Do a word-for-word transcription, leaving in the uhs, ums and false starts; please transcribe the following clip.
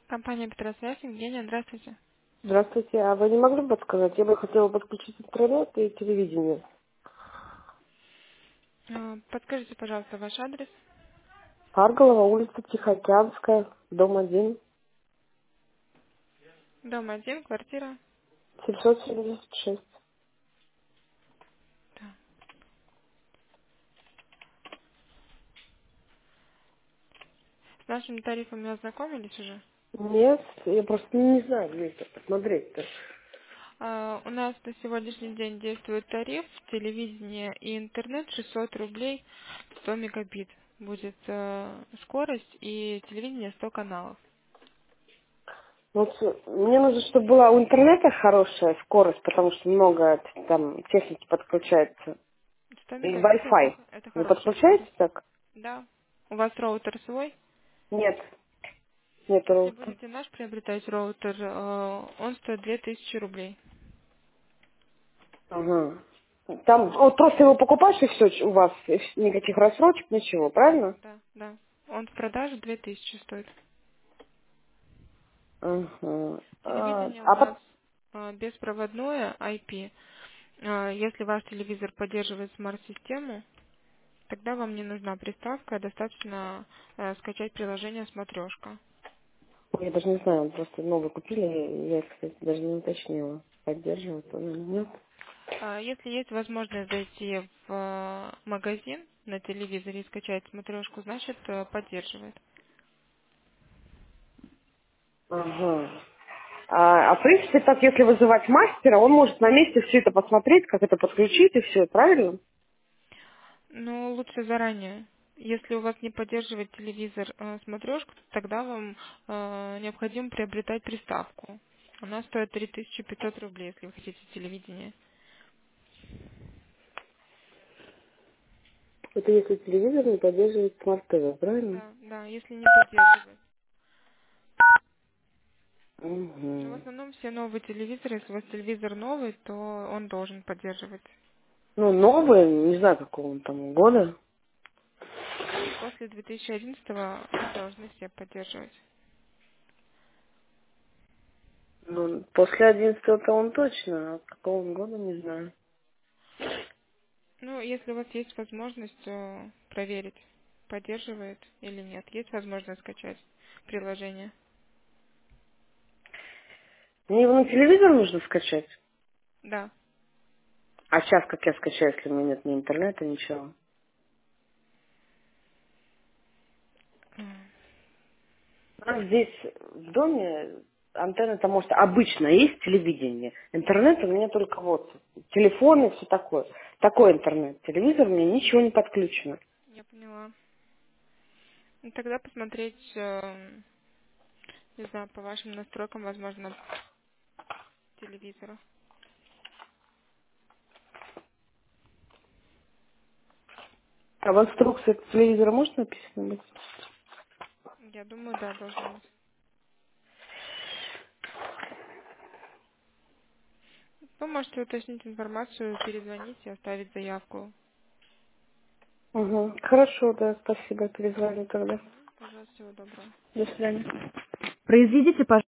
Компания Петросвязь, Евгения, здравствуйте. Здравствуйте. А вы не могли бы подсказать? Я бы хотела подключить интернет и телевидение. Э, Подскажите, пожалуйста, ваш адрес. Арголова, улица Тихоокеанская, дом один, Дом один, квартира. семьсот семьдесят шесть. Да. С нашими тарифами ознакомились уже? Нет, я просто не знаю, где это посмотреть-то. А, У нас на сегодняшний день действует тариф телевидение и интернет шестьсот рублей, сто мегабит. Будет э, скорость и телевидение сто каналов. Вот э, мне нужно, чтобы была у интернета хорошая скорость, потому что много там техники подключается. сто И мегабит это, Wi-Fi. х- это Вы хорошая подключаете скорость. так? Да. У вас роутер свой? Нет, нет Если роутера. будете наш приобретать роутер, э, он стоит две тысячи рублей. Ага. Там вот просто его покупаешь и все, у вас и вс- никаких рассрочек, ничего, правильно? Да, да. Он в продаже две тысячи стоит. Ага. А, Телевидение у а нас пот- э, беспроводное ай пи. Э, Если ваш телевизор поддерживает смарт-систему, тогда вам не нужна приставка, достаточно э, скачать приложение «Смотрешка». Ой, я даже не знаю, он просто новый купили, я, кстати, даже не уточнила. Поддерживает он или нет? Э, Если есть возможность зайти в э, магазин на телевизоре и скачать «Смотрешку», значит э, поддерживает. Ага. А, а в принципе, так, если вызывать мастера, он может на месте все это посмотреть, как это подключить и все, правильно? Но лучше заранее. Если у вас не поддерживает телевизор э, смотрешку, тогда вам э, необходимо приобретать приставку. Она стоит три тысячи пятьсот рублей, если вы хотите телевидение. Это если телевизор не поддерживает смарт-ТВ, правильно? Да, да, если не поддерживает. Но в Угу. основном все новые телевизоры, если у вас телевизор новый, то он должен поддерживать. Ну, новый, не знаю, какого он там года. Ну, после две тысячи одиннадцатого должны все поддерживать. Ну, после одиннадцатого-то он точно, а какого он года, не знаю. Ну, если у вас есть возможность э, проверить, поддерживает или нет, есть возможность скачать приложение. Мне его на телевизор нужно скачать. Да. А сейчас как я скачаю, если у меня нет ни интернета, ничего? М. У нас здесь в доме антенна-то, может, обычно есть телевидение. Интернет у меня только вот телефон и все такое. Такой интернет. Телевизор у меня ничего не подключено. Я поняла. Ну, тогда посмотреть, э, не знаю, по вашим настройкам, возможно, телевизора. А в инструкции телевизора может написано быть? Я думаю, да, должно быть. Вы можете уточнить информацию, перезвонить и оставить заявку. Угу. Хорошо, да, спасибо, перезвоню тогда. Пожалуйста, всего доброго. До свидания. Произведите, пожалуйста.